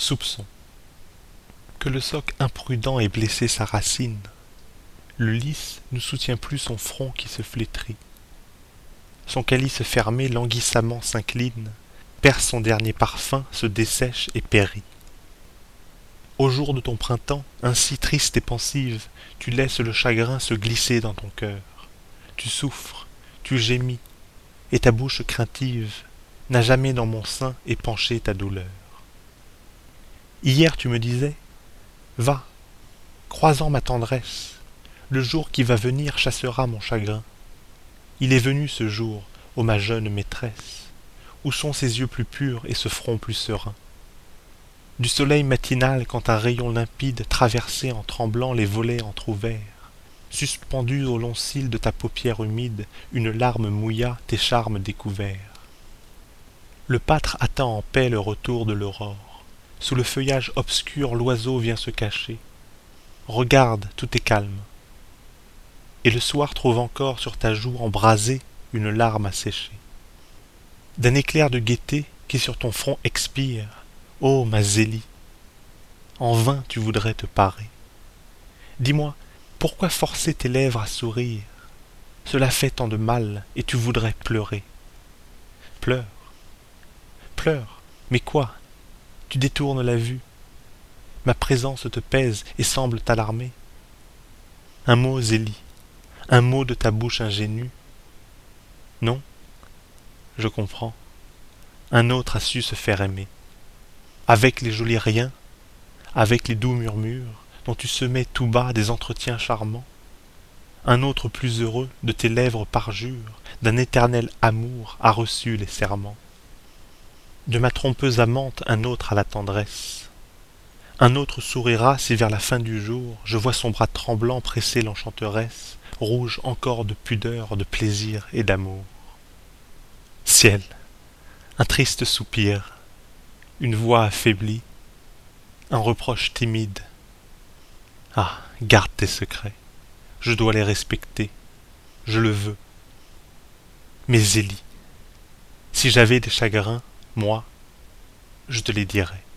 Soupçon. Que le soc imprudent ait blessé sa racine, le lys ne soutient plus son front qui se flétrit. Son calice fermé languissamment s'incline, perd son dernier parfum, se dessèche et périt. Au jour de ton printemps, ainsi triste et pensive, tu laisses le chagrin se glisser dans ton cœur. Tu souffres, tu gémis, et ta bouche craintive n'a jamais dans mon sein épanché ta douleur. Hier tu me disais, va, croisant ma tendresse, le jour qui va venir chassera mon chagrin. Il est venu ce jour, ô ma jeune maîtresse, où sont ces yeux plus purs et ce front plus serein? Du soleil matinal quand un rayon limpide traversait en tremblant les volets entr'ouverts, suspendue au long cil de ta paupière humide, une larme mouilla tes charmes découverts. Le pâtre attend en paix le retour de l'aurore. Sous le feuillage obscur l'oiseau vient se cacher. Regarde, tout est calme. Et le soir trouve encore sur ta joue embrasée une larme à sécher. D'un éclair de gaieté qui sur ton front expire, ô ma Zélie, en vain tu voudrais te parer. Dis-moi, pourquoi forcer tes lèvres à sourire? Cela fait tant de mal et tu voudrais pleurer. Pleure, pleure, mais quoi? Tu détournes la vue. Ma présence te pèse et semble t'alarmer. Un mot, Zélie, un mot de ta bouche ingénue. Non, je comprends. Un autre a su se faire aimer. Avec les jolis riens, avec les doux murmures dont tu semais tout bas des entretiens charmants. Un autre plus heureux de tes lèvres parjure, d'un éternel amour a reçu les serments. De ma trompeuse amante un autre a la tendresse. Un autre sourira si vers la fin du jour je vois son bras tremblant presser l'enchanteresse, rouge encore de pudeur, de plaisir et d'amour. Ciel, un triste soupir, une voix affaiblie, un reproche timide. Ah, garde tes secrets, je dois les respecter, je le veux. Mais Zélie, si j'avais des chagrins, moi, je te les dirais.